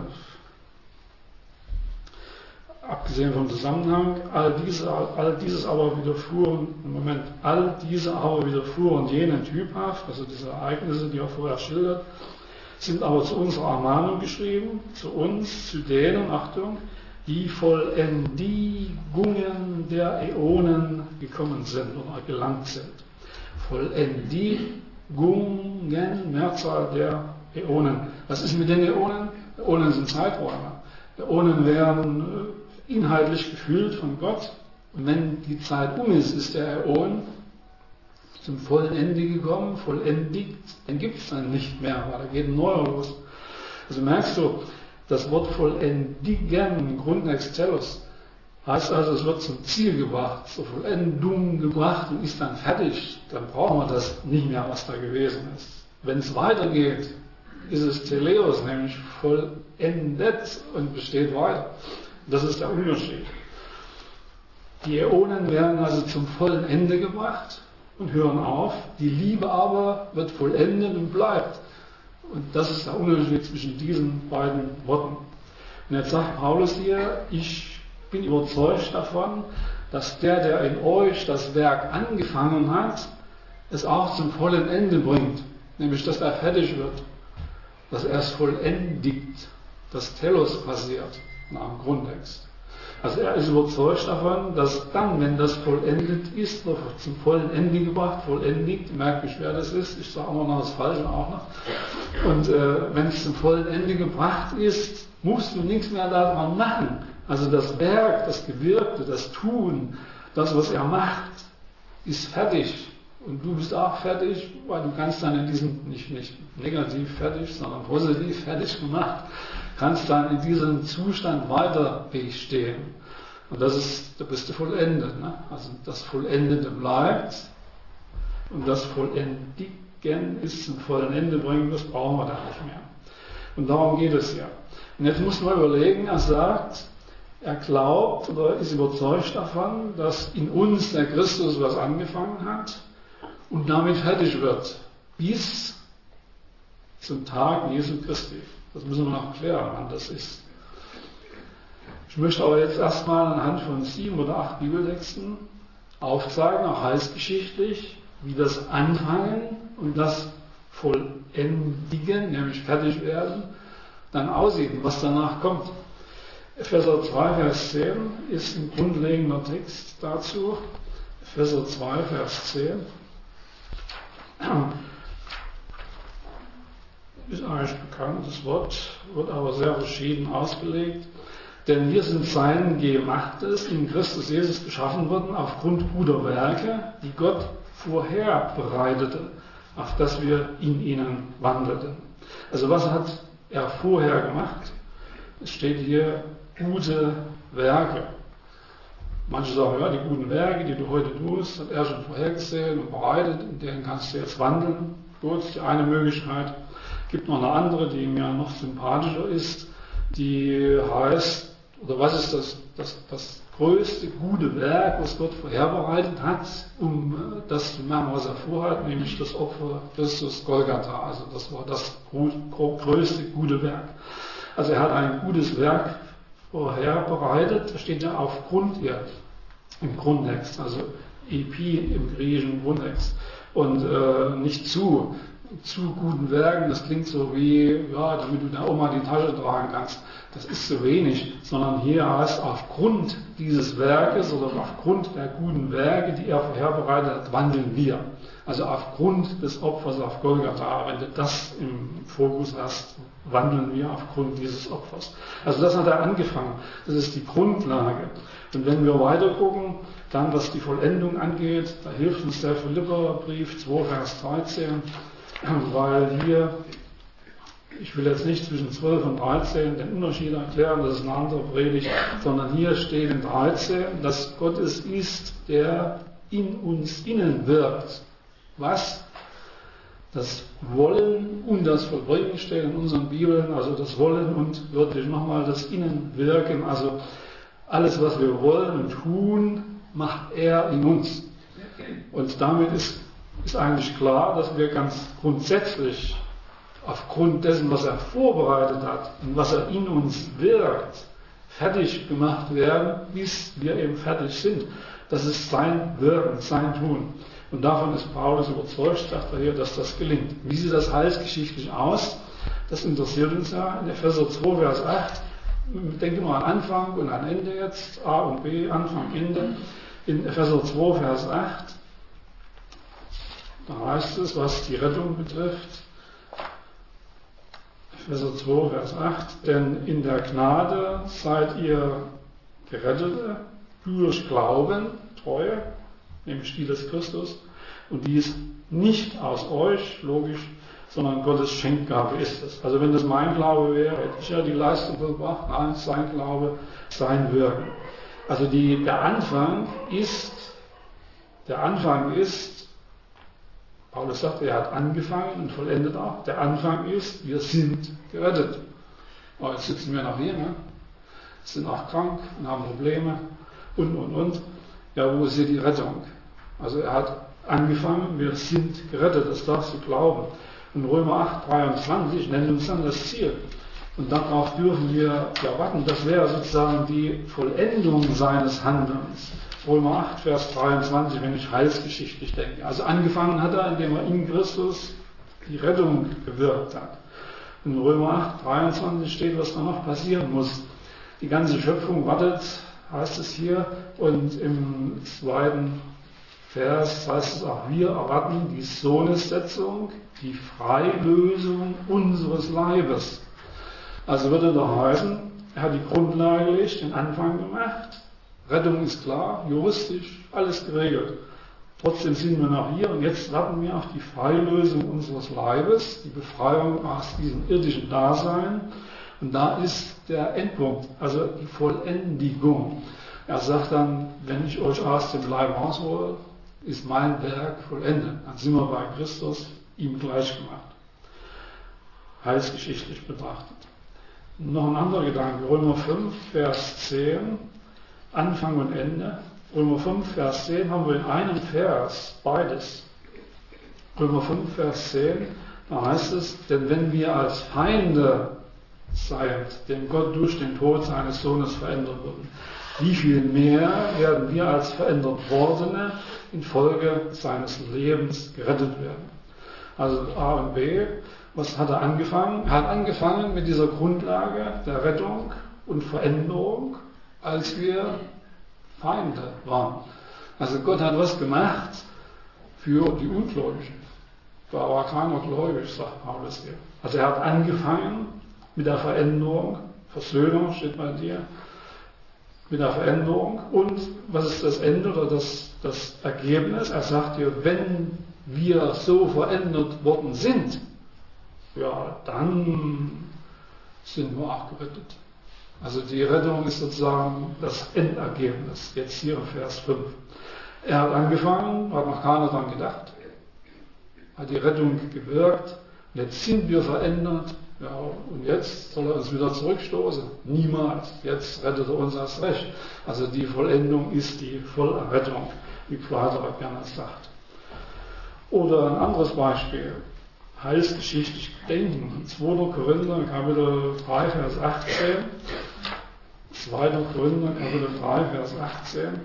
Abgesehen vom Zusammenhang, all, diese, all dieses aber widerfuhren, im Moment, all diese aber widerfuhren jenen typhaft, also diese Ereignisse, die er vorher schildert, sind aber zu unserer Ermahnung geschrieben, zu uns, zu denen, Achtung, die Vollendigungen der Äonen gekommen sind oder gelangt sind. Vollendigungen, Mehrzahl der Äonen. Was ist mit den Äonen? Äonen sind Zeiträume. Äonen werden inhaltlich gefühlt von Gott. Und wenn die Zeit um ist, ist der Äon zum vollen Ende gekommen, vollendigt, den gibt es dann nicht mehr, weil da geht ein neuer los. Also merkst du, das Wort vollendigen, Grundexcellus, heißt also, es wird zum Ziel gebracht, zur Vollendung gebracht und ist dann fertig. Dann brauchen wir das nicht mehr, was da gewesen ist. Wenn es weitergeht, ist es Teleos, nämlich vollendet und besteht weiter. Das ist der Unterschied. Die Äonen werden also zum vollen Ende gebracht und hören auf. Die Liebe aber wird vollendet und bleibt. Und das ist der Unterschied zwischen diesen beiden Worten. Und jetzt sagt Paulus hier, ich bin überzeugt davon, dass der, der in euch das Werk angefangen hat, es auch zum vollen Ende bringt. Nämlich, dass er fertig wird. Dass er es vollendigt. Dass Telos passiert nach dem Grundtext. Also er ist überzeugt davon, dass dann, wenn das vollendet ist, oder zum vollen Ende gebracht, vollendigt, merkt, wie schwer das ist, ich sage auch noch das Falsche auch noch, und äh, wenn es zum vollen Ende gebracht ist, musst du nichts mehr daran machen. Also das Werk, das Gewirkte, das Tun, das, was er macht, ist fertig. Und du bist auch fertig, weil du kannst dann in diesem, nicht, nicht negativ fertig, sondern positiv fertig gemacht, kannst dann in diesem Zustand weiter bestehen. Und das ist, da bist du vollendet. Ne? Also das Vollendete bleibt und das Vollendigen ist zum vollen Ende bringen, das brauchen wir da nicht mehr. Und darum geht es ja. Und jetzt muss man überlegen, er sagt, er glaubt oder ist überzeugt davon, dass in uns der Christus was angefangen hat und damit fertig wird, bis zum Tag Jesu Christi. Das müssen wir noch klären, wann das ist. Ich möchte aber jetzt erstmal anhand von sieben oder acht Bibeltexten aufzeigen, auch heilsgeschichtlich, wie das Anfangen und das Vollendigen, nämlich fertig werden, dann aussieht und was danach kommt. Epheser zwei, Vers zehn ist ein grundlegender Text dazu. Epheser zwei, Vers zehn. Ist eigentlich ein bekanntes Wort, wird aber sehr verschieden ausgelegt. Denn wir sind sein Gemachtes, in Christus Jesus geschaffen worden, aufgrund guter Werke, die Gott vorher bereitete, auf dass wir in ihnen wandelten. Also was hat er vorher gemacht? Es steht hier gute Werke. Manche sagen, ja, die guten Werke, die du heute tust, hat er schon vorhergesehen und bereitet, in denen kannst du jetzt wandeln. Gut, die eine Möglichkeit. Es gibt noch eine andere, die mir noch sympathischer ist, die heißt, oder was ist das, das, das größte gute Werk, was Gott vorherbereitet hat, um das zu machen, was er vorhat, nämlich das Opfer Christus Golgatha. Also das war das größte gute Werk. Also er hat ein gutes Werk vorherbereitet, da steht ja aufgrund hier im Grundtext, also epi im griechischen Grundtext und äh, nicht zu, zu guten Werken, das klingt so wie, ja, damit du der Oma die Tasche tragen kannst, das ist zu wenig, sondern hier heißt aufgrund dieses Werkes oder aufgrund der guten Werke, die er vorherbereitet hat, wandeln wir. Also aufgrund des Opfers auf Golgatha, wenn du das im Fokus hast, wandeln wir aufgrund dieses Opfers. Also das hat er angefangen. Das ist die Grundlage. Und wenn wir weiter gucken, dann was die Vollendung angeht, da hilft uns der Philipperbrief zwei, Vers dreizehn, weil hier, ich will jetzt nicht zwischen zwölf und dreizehn den Unterschied erklären, das ist eine andere Predigt, sondern hier steht in dreizehn, dass Gott es ist, der in uns innen wirkt. Was? Das Wollen und das Vollbringen steht in unseren Bibeln, also das Wollen und wörtlich nochmal das Innenwirken, also alles, was wir wollen und tun, macht er in uns. Und damit ist, ist eigentlich klar, dass wir ganz grundsätzlich aufgrund dessen, was er vorbereitet hat und was er in uns wirkt, fertig gemacht werden, bis wir eben fertig sind. Das ist sein Wirken, sein Tun. Und davon ist Paulus überzeugt, sagt er hier, dass das gelingt. Wie sieht das heilsgeschichtlich aus? Das interessiert uns ja in Epheser zwei, Vers acht. Denke mal an Anfang und an Ende jetzt, A und B, Anfang, Ende. In Epheser zwei, Vers acht, da heißt es, was die Rettung betrifft, Epheser zwei, Vers acht, denn in der Gnade seid ihr Gerettete durch Glauben, Treue, nämlich die des Christus, Und dies nicht aus euch, logisch, sondern Gottes Schenkgabe ist es. Also wenn das mein Glaube wäre, hätte ich ja die Leistung vollbracht. Nein, sein Glaube, sein Wirken. Also die, der Anfang ist, der Anfang ist, Paulus sagt, er hat angefangen und vollendet auch, der Anfang ist, wir sind gerettet. Aber jetzt sitzen wir noch hier, ne? Sind auch krank und haben Probleme und, und, und. Ja, wo ist hier die Rettung? Also er hat angefangen, wir sind gerettet, das darfst du glauben. Und Römer acht, dreiundzwanzig nennt uns dann das Ziel. Und darauf dürfen wir ja warten. Das wäre sozusagen die Vollendung seines Handelns. Römer acht, Vers dreiundzwanzig, wenn ich heilsgeschichtlich denke. Also angefangen hat er, indem er in Christus die Rettung gewirkt hat. In Römer acht, dreiundzwanzig steht, was da noch passieren muss. Die ganze Schöpfung wartet, heißt es hier, und im zweiten Vers heißt es auch, wir erwarten die Sohnessetzung, die Freilösung unseres Leibes. Also würde doch heißen, er hat die Grundlage gelegt, den Anfang gemacht, Rettung ist klar, juristisch, alles geregelt. Trotzdem sind wir noch hier und jetzt warten wir auf die Freilösung unseres Leibes, die Befreiung aus diesem irdischen Dasein. Und da ist der Endpunkt, also die Vollendigung. Er sagt dann, wenn ich euch aus dem Leib raushole, ist mein Werk vollendet. Dann sind wir bei Christus ihm gleich gemacht. Heilsgeschichtlich betrachtet. Noch ein anderer Gedanke, Römer fünf, Vers zehn, Anfang und Ende. Römer fünf, Vers zehn haben wir in einem Vers beides. Römer fünf, Vers zehn, da heißt es, denn wenn wir als Feinde seid, dem Gott durch den Tod seines Sohnes verändert wurden, wie viel mehr werden wir als verändert Wordene infolge seines Lebens gerettet werden. Also A und B, was hat er angefangen? Er hat angefangen mit dieser Grundlage der Rettung und Veränderung, als wir Feinde waren. Also Gott hat was gemacht für die Ungläubigen. Da war keiner gläubig, sagt Paulus hier. Also er hat angefangen mit der Veränderung, Versöhnung steht bei dir, mit der Veränderung. Und was ist das Ende oder das, das Ergebnis? Er sagt dir, wenn wir so verändert worden sind, ja, dann sind wir auch gerettet. Also die Rettung ist sozusagen das Endergebnis, jetzt hier im Vers fünf. Er hat angefangen, hat noch keiner daran gedacht, hat die Rettung gewirkt, und jetzt sind wir verändert, ja, und jetzt soll er uns wieder zurückstoßen? Niemals. Jetzt rettet er uns erst recht. Also die Vollendung ist die Vollerrettung, wie Plater gerne sagt. Oder ein anderes Beispiel, heilsgeschichtlich denken. zweiter Korinther, Kapitel drei, Vers achtzehn. zweiter Korinther, Kapitel drei, Vers achtzehn.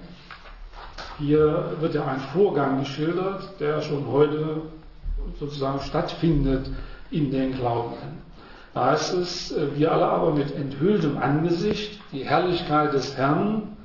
Hier wird ja ein Vorgang geschildert, der schon heute sozusagen stattfindet in den Glaubenden. Da heißt es, wir alle aber mit enthülltem Angesicht die Herrlichkeit des Herrn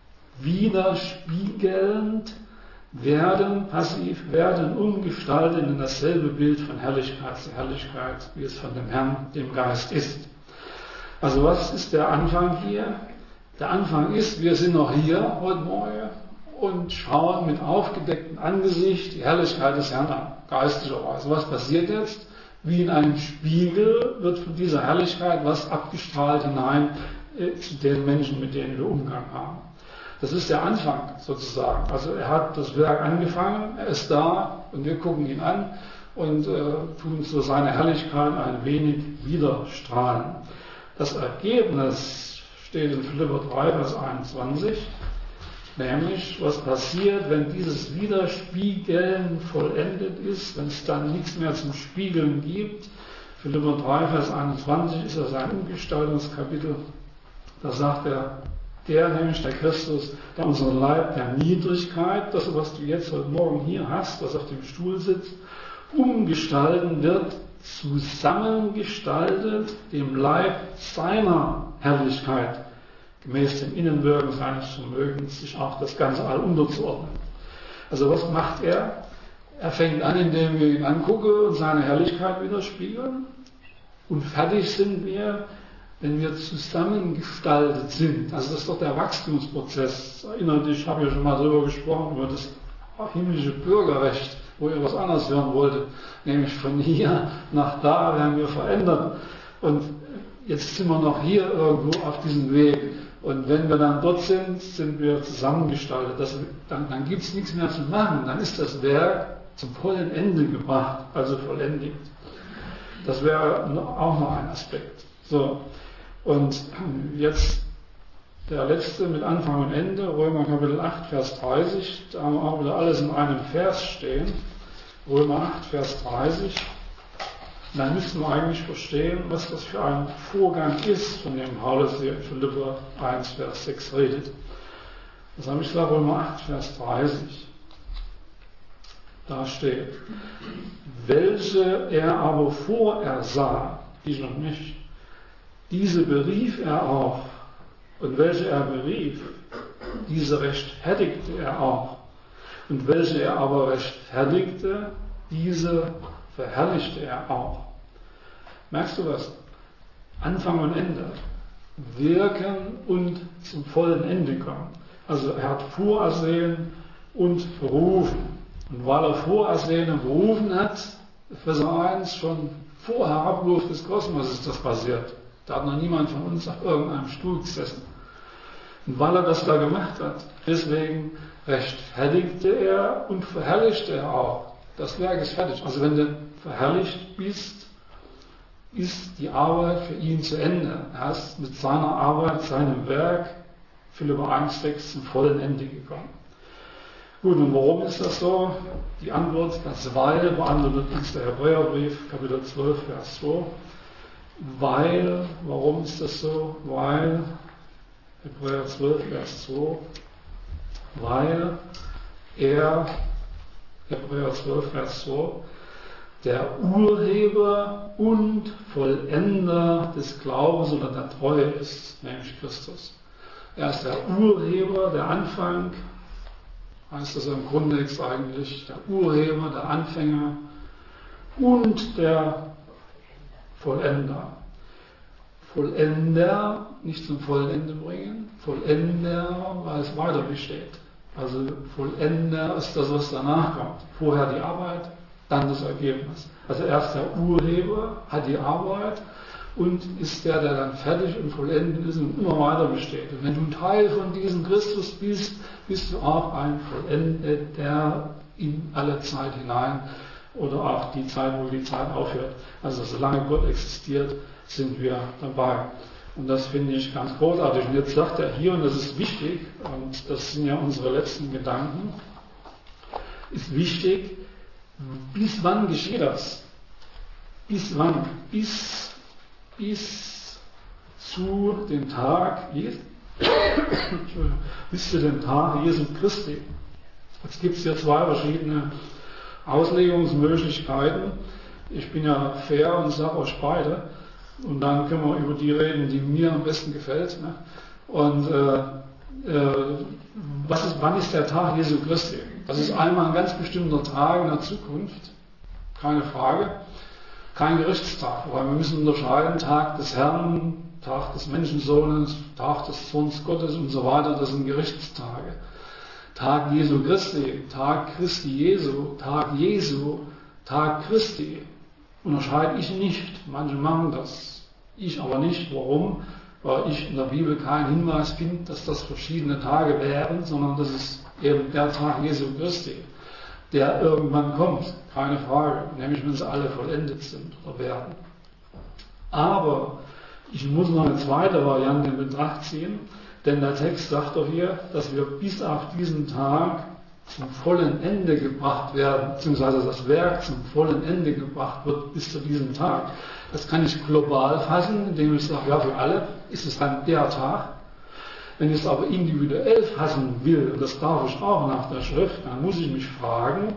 widerspiegelnd werden, passiv werden, umgestaltet in dasselbe Bild von Herrlichkeit zu Herrlichkeit, wie es von dem Herrn, dem Geist ist. Also was ist der Anfang hier? Der Anfang ist, wir sind noch hier heute Morgen und schauen mit aufgedecktem Angesicht die Herrlichkeit des Herrn an, geistlicherweise. Was passiert jetzt? Wie in einem Spiegel wird von dieser Herrlichkeit was abgestrahlt hinein äh, zu den Menschen, mit denen wir Umgang haben. Das ist der Anfang sozusagen. Also er hat das Werk angefangen, er ist da und wir gucken ihn an und äh, tun so seine Herrlichkeit ein wenig widerstrahlen. Das Ergebnis steht in Philipper drei, Vers einundzwanzig. Nämlich, was passiert, wenn dieses Widerspiegeln vollendet ist, wenn es dann nichts mehr zum Spiegeln gibt. Philipper drei, Vers einundzwanzig ist das ein Umgestaltungskapitel. Da sagt er, der, nämlich der Christus, der unseren Leib der Niedrigkeit, das, was du jetzt heute Morgen hier hast, was auf dem Stuhl sitzt, umgestalten wird, zusammengestaltet dem Leib seiner Herrlichkeit, gemäß dem Innenwirken seines Vermögens, sich auch das ganze All unterzuordnen. Also was macht er? Er fängt an, indem wir ihn angucken und seine Herrlichkeit widerspiegeln. Und fertig sind wir, wenn wir zusammengestaltet sind. Also das ist doch der Wachstumsprozess. Erinnert dich, ich habe ja schon mal darüber gesprochen, über das himmlische Bürgerrecht, wo ihr was anderes hören wolltet, nämlich von hier nach da werden wir verändert. Und jetzt sind wir noch hier irgendwo auf diesem Weg. Und wenn wir dann dort sind, sind wir zusammengestaltet. Das, dann dann gibt es nichts mehr zu machen. Dann ist das Werk zum vollen Ende gebracht, also vollendigt. Das wäre auch noch ein Aspekt. So. Und jetzt der letzte mit Anfang und Ende, Römer Kapitel acht, Vers dreißig. Da haben wir auch wieder alles in einem Vers stehen. Römer acht, Vers dreißig. Dann müssen wir eigentlich verstehen, was das für ein Vorgang ist, von dem Paulus hier in Philipper eins, Vers sechs redet. Das habe ich gesagt, Römer acht, Vers dreißig. Da steht, welche er aber vorersah, die noch nicht, diese berief er auch. Und welche er berief, diese rechtfertigte er auch. Und welche er aber rechtfertigte, diese verherrlichte er auch. Merkst du was? Anfang und Ende. Wirken und zum vollen Ende kommen. Also er hat vorersehen und berufen. Und weil er vorersehen und berufen hat, Epheser eins, schon vor Herabwurf des Kosmos ist das passiert. Da hat noch niemand von uns auf irgendeinem Stuhl gesessen. Und weil er das da gemacht hat, deswegen rechtfertigte er und verherrlichte er auch. Das Werk ist fertig. Also wenn du verherrlicht bist, ist die Arbeit für ihn zu Ende. Er ist mit seiner Arbeit, seinem Werk, Philipper eins, sechs, zum vollen Ende gekommen. Gut, und warum ist das so? Die Antwort, das Weil, beantwortet uns der Hebräerbrief, Kapitel zwölf, Vers zwei. Weil, warum ist das so? Weil, Hebräer zwölf, Vers zwei, weil er, Hebräer zwölf, Vers zwei, der Urheber und Vollender des Glaubens oder der Treue ist, nämlich Christus. Er ist der Urheber, der Anfang, heißt das im Grundtext eigentlich, der Urheber, der Anfänger und der Vollender. Vollender, nicht zum vollen Ende bringen, Vollender, weil es weiter besteht. Also Vollender ist das, was danach kommt. Vorher die Arbeit, dann das Ergebnis. Also erst der Urheber hat die Arbeit und ist der, der dann fertig und vollendet ist und immer weiter besteht. Und wenn du ein Teil von diesem Christus bist, bist du auch ein Vollendeter in alle Zeit hinein. Oder auch die Zeit, wo die Zeit aufhört. Also solange Gott existiert, sind wir dabei. Und das finde ich ganz großartig. Und jetzt sagt er hier, und das ist wichtig, und das sind ja unsere letzten Gedanken, ist wichtig, bis wann geschieht das? Bis wann? Bis, bis zu dem Tag Jesu, bis zu dem Tag Jesu Christi. Jetzt gibt es hier zwei verschiedene Auslegungsmöglichkeiten. Ich bin ja fair und sage euch beide. Und dann können wir über die reden, die mir am besten gefällt. Ne? Und äh, äh, was ist, wann ist der Tag Jesu Christi? Das ist einmal ein ganz bestimmter Tag in der Zukunft. Keine Frage. Kein Gerichtstag. Weil wir müssen unterscheiden, Tag des Herrn, Tag des Menschensohnes, Tag des Sohnes Gottes und so weiter. Das sind Gerichtstage. Tag Jesu Christi, Tag Christi Jesu, Tag Jesu, Tag Christi. Unterscheide ich nicht. Manche machen das. Ich aber nicht. Warum? Weil ich in der Bibel keinen Hinweis finde, dass das verschiedene Tage wären, sondern das ist eben der Tag Jesu Christi, der irgendwann kommt. Keine Frage. Nämlich, wenn sie alle vollendet sind oder werden. Aber ich muss noch eine zweite Variante in Betracht ziehen. Denn der Text sagt doch hier, dass wir bis auf diesen Tag zum vollen Ende gebracht werden, beziehungsweise das Werk zum vollen Ende gebracht wird bis zu diesem Tag. Das kann ich global fassen, indem ich sage, ja, für alle ist es dann der Tag. Wenn ich es aber individuell fassen will, und das darf ich auch nach der Schrift, dann muss ich mich fragen,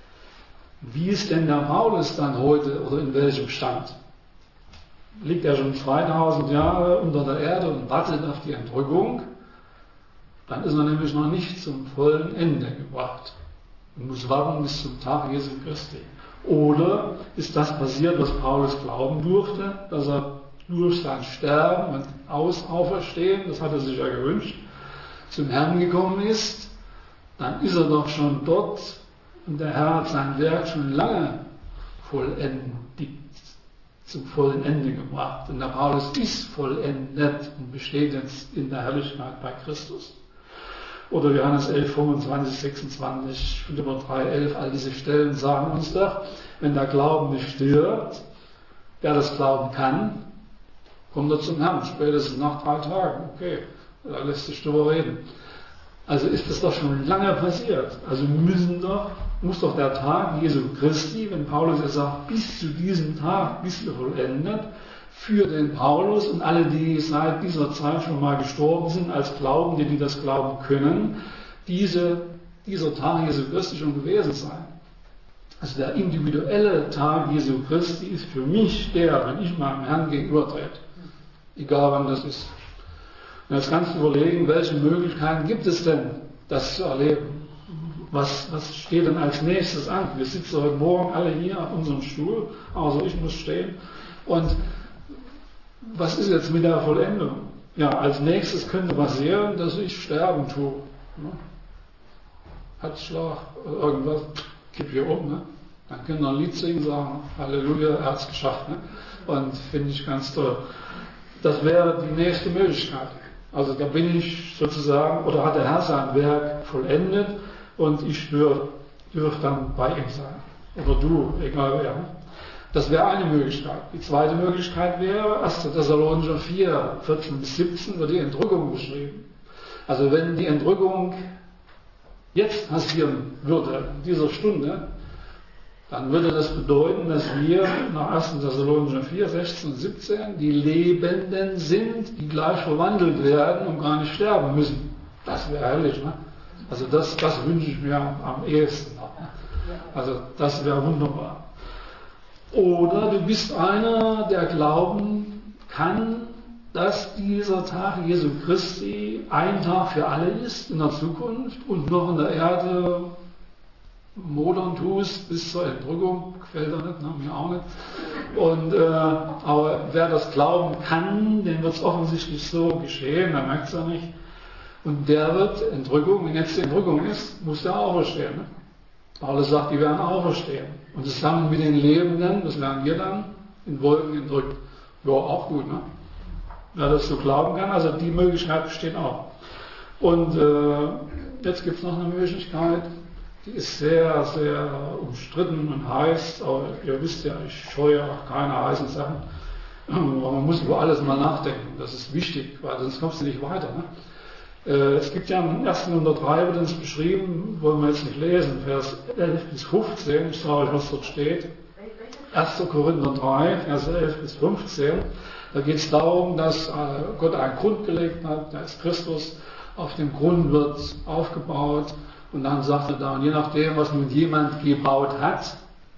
wie ist denn der Paulus dann heute oder in welchem Stand? Liegt er schon zweitausend Jahre unter der Erde und wartet auf die Entrückung, dann ist er nämlich noch nicht zum vollen Ende gebracht und muss warten bis zum Tag Jesu Christi. Oder ist das passiert, was Paulus glauben durfte, dass er durch sein Sterben und Auferstehen, das hat er sich ja gewünscht, zum Herrn gekommen ist, dann ist er doch schon dort Und der Herr hat sein Werk schon lange vollendigt, zum vollen Ende gebracht. Und der Paulus ist vollendet und besteht jetzt in der Herrlichkeit bei Christus. Oder Johannes elf, fünfundzwanzig, sechsundzwanzig, Philipper drei, elf, all diese Stellen sagen uns doch, wenn der Glauben nicht stirbt, wer das glauben kann, kommt er zum Herrn, spätestens nach drei Tagen. Okay, da lässt sich drüber reden. Also ist das doch schon lange passiert. Also müssen doch, muss doch der Tag Jesu Christi, wenn Paulus jetzt sagt, bis zu diesem Tag bist du vollendet, für den Paulus und alle, die seit dieser Zeit schon mal gestorben sind, als Glaubende, die das glauben können, diese, dieser Tag Jesu Christi schon gewesen sein. Also der individuelle Tag Jesu Christi ist für mich der, wenn ich meinem Herrn gegenübertrete. Egal wann das ist. Und jetzt kannst du überlegen, welche Möglichkeiten gibt es denn, das zu erleben? Was, was steht denn als nächstes an? Wir sitzen heute Morgen alle hier auf unserem Stuhl, also ich muss stehen. Und was ist jetzt mit der Vollendung? Ja, als nächstes könnte passieren, dass ich sterben tue. Ne? Herzschlag, irgendwas, kipp hier um. Ne? Dann können wir ein Lied singen, sagen, Halleluja, er hat es geschafft. Ne? Und finde ich ganz toll. Das wäre die nächste Möglichkeit. Also da bin ich sozusagen, oder hat der Herr sein Werk vollendet und ich dürfte dürf dann bei ihm sein. Oder du, egal wer. Das wäre eine Möglichkeit. Die zweite Möglichkeit wäre, erster Thessalonicher vier, vierzehn bis siebzehn, wird die Entrückung beschrieben. Also wenn die Entrückung jetzt passieren würde, in dieser Stunde, dann würde das bedeuten, dass wir nach erster Thessalonicher vier, sechzehn und siebzehn die Lebenden sind, die gleich verwandelt werden und gar nicht sterben müssen. Das wäre herrlich, ne? Also das, das wünsche ich mir am ehesten. Ne? Also das wäre wunderbar. Oder du bist einer, der glauben kann, dass dieser Tag Jesu Christi ein Tag für alle ist in der Zukunft und noch in der Erde modern tust bis zur Entrückung, gefällt er nicht, ne? Mir auch nicht. Und, äh, aber wer das glauben kann, dem wird es offensichtlich so geschehen, da merkt es ja nicht. Und der wird Entrückung, wenn jetzt die Entrückung ist, muss der auferstehen. Ne? Paulus sagt, die werden auferstehen. Und zusammen mit den Lebenden, das lernen wir dann, in Wolken entrückt. Ja, auch gut, ne? Wer das so glauben kann, also die Möglichkeit besteht auch. Und äh, jetzt gibt es noch eine Möglichkeit, die ist sehr, sehr umstritten und heiß, aber ihr wisst ja, ich scheue auch keine heißen Sachen. Aber man muss über alles mal nachdenken, das ist wichtig, weil sonst kommst du nicht weiter. Ne? Es gibt ja im ersten hundertdrei wird uns beschrieben, wollen wir jetzt nicht lesen, Vers elf bis fünfzehn, ich sage euch, was dort steht. erster Korinther drei, Vers elf bis fünfzehn, da geht es darum, dass Gott einen Grund gelegt hat, da ist Christus, auf dem Grund wird aufgebaut und dann sagt er da, und je nachdem, was nun jemand gebaut hat,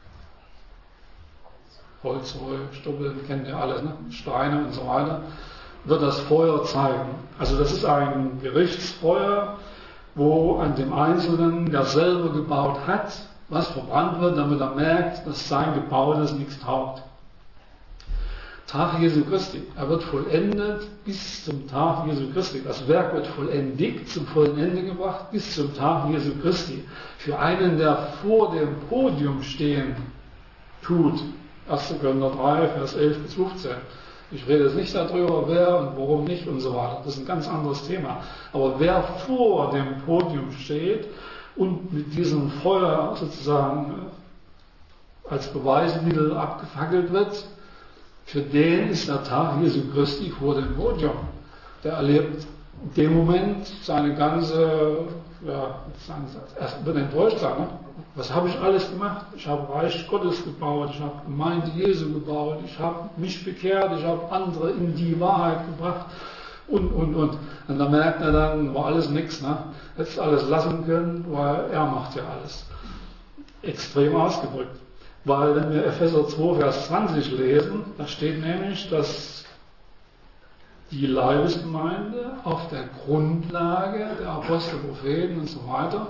Holz, Heu, Stoppeln, kennt ihr alles, ne? Steine und so weiter, wird das Feuer zeigen. Also das ist ein Gerichtsfeuer, wo an dem Einzelnen, der selber gebaut hat, was verbrannt wird, damit er merkt, dass sein Gebautes nichts taugt. Tag Jesu Christi. Er wird vollendet bis zum Tag Jesu Christi. Das Werk wird vollendigt, zum vollen Ende gebracht, bis zum Tag Jesu Christi. Für einen, der vor dem Podium stehen tut. erster Korinther drei, Vers elf bis fünfzehn. Ich rede jetzt nicht darüber, wer und warum nicht und so weiter. Das ist ein ganz anderes Thema. Aber wer vor dem Podium steht und mit diesem Feuer sozusagen als Beweismittel abgefackelt wird, für den ist der Tag Jesu Christi vor dem Podium. Der erlebt in dem Moment seine ganze, ja, er wird enttäuscht sein. Ne? Was habe ich alles gemacht? Ich habe Reich Gottes gebaut, ich habe Gemeinde Jesu gebaut, ich habe mich bekehrt, ich habe andere in die Wahrheit gebracht und, und, und. Und da merkt er dann, war alles nichts. Ne? Hättest alles lassen können, weil er macht ja alles. Extrem ausgedrückt. Weil wenn wir Epheser zwei, Vers zwanzig lesen, da steht nämlich, dass die Leibesgemeinde auf der Grundlage der Apostel, Propheten und so weiter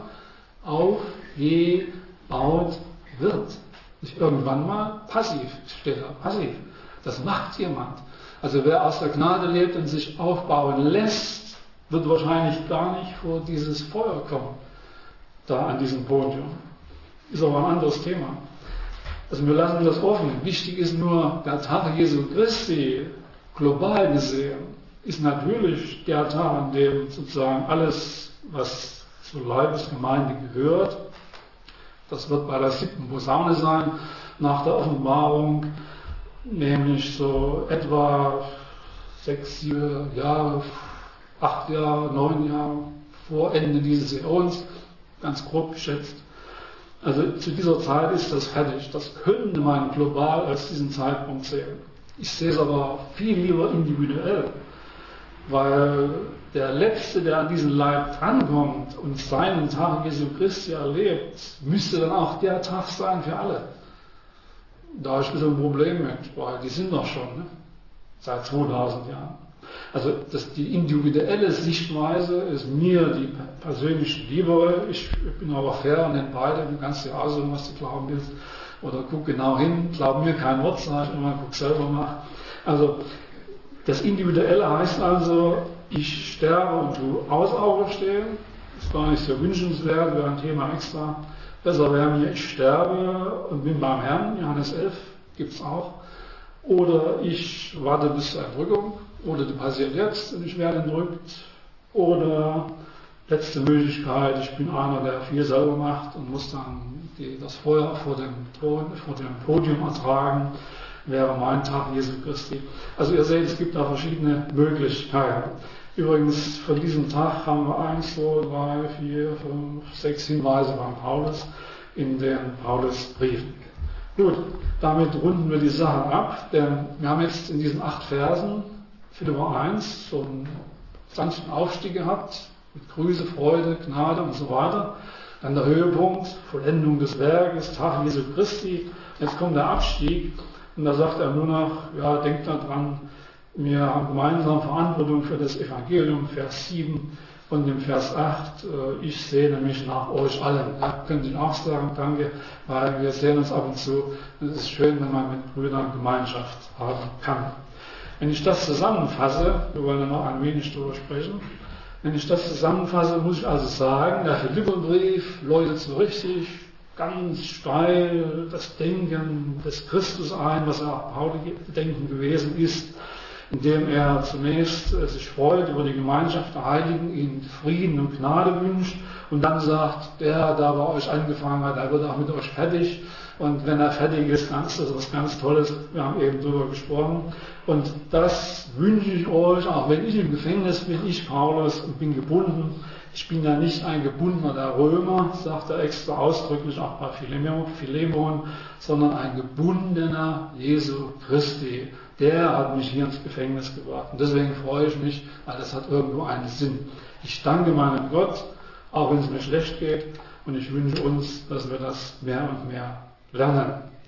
aufgebaut wird. Nicht irgendwann mal passiv, steht da, passiv. Das macht jemand. Also wer aus der Gnade lebt und sich aufbauen lässt, wird wahrscheinlich gar nicht vor dieses Feuer kommen, da an diesem Podium. ist aber ein anderes Thema. Also wir lassen das offen. Wichtig ist nur, der Tag Jesu Christi, global gesehen, ist natürlich der Tag, an dem sozusagen alles, was zur Leibesgemeinde gehört, das wird bei der siebten Posaune sein, nach der Offenbarung, nämlich so etwa sechs, sieben Jahre, acht Jahre, neun Jahre vor Ende dieses Äons, ganz grob geschätzt. Also zu dieser Zeit ist das fertig. Das könnte man global als diesen Zeitpunkt sehen. Ich sehe es aber viel lieber individuell, weil der Letzte, der an diesen Leib drankommt und seinen Tag Jesu Christi erlebt, müsste dann auch der Tag sein für alle. Da habe ich ein bisschen ein Problem mit, weil die sind doch schon, ne? Seit zweitausend Jahren. Also das, die individuelle Sichtweise ist mir die persönlich liebere. Ich bin aber fair und nenne beide. Du kannst dir aussuchen, was du glauben willst. Oder guck genau hin. Glaub mir kein Wort, sag ich immer, guck selber nach. Also das Individuelle heißt also, ich sterbe und du auferstehen. Ist gar nicht so wünschenswert, wäre ein Thema extra. Besser wäre mir, ich sterbe und bin beim Herrn. Johannes elf gibt es auch. Oder ich warte bis zur Entrückung. Oder die passiert jetzt und ich werde entrückt. Oder letzte Möglichkeit, ich bin einer, der viel selber macht und muss dann die, das Feuer vor dem, Thron, vor dem Podium ertragen, wäre mein Tag Jesu Christi. Also ihr seht, es gibt da verschiedene Möglichkeiten. Übrigens, von diesem Tag haben wir eins, zwei, drei, vier, fünf, sechs Hinweise beim Paulus in den Paulusbriefen. Gut, damit runden wir die Sache ab, denn wir haben jetzt in diesen acht Versen Philipper eins so einen sanften Aufstieg gehabt, mit Grüße, Freude, Gnade und so weiter. Dann der Höhepunkt, Vollendung des Werkes, Tag Jesu Christi. Jetzt kommt der Abstieg und da sagt er nur noch, ja, denkt daran, wir haben gemeinsam Verantwortung für das Evangelium, Vers sieben und im Vers acht, ich sehne mich nach euch allen. Da können Sie auch sagen, danke, weil wir sehen uns ab und zu. Es ist schön, wenn man mit Brüdern Gemeinschaft haben kann. Wenn ich das zusammenfasse, wir wollen ja noch ein wenig darüber sprechen, wenn ich das zusammenfasse, muss ich also sagen, der Philipperbrief läutet so richtig ganz steil das Denken des Christus ein, was auch Pauli-Denken gewesen ist, indem er zunächst äh, sich freut über die Gemeinschaft der Heiligen, ihnen Frieden und Gnade wünscht und dann sagt, der, der bei euch angefangen hat, der wird auch mit euch fertig. Und wenn er fertig ist, dann ist das was ganz Tolles. Wir haben eben darüber gesprochen. Und das wünsche ich euch, auch wenn ich im Gefängnis bin, ich Paulus, und bin gebunden. Ich bin ja nicht ein Gebundener der Römer, sagt er extra ausdrücklich auch bei Philemon, sondern ein Gebundener Jesu Christi. Der hat mich hier ins Gefängnis gebracht. Und deswegen freue ich mich, weil das hat irgendwo einen Sinn. Ich danke meinem Gott, auch wenn es mir schlecht geht. Und ich wünsche uns, dass wir das mehr und mehr lernen.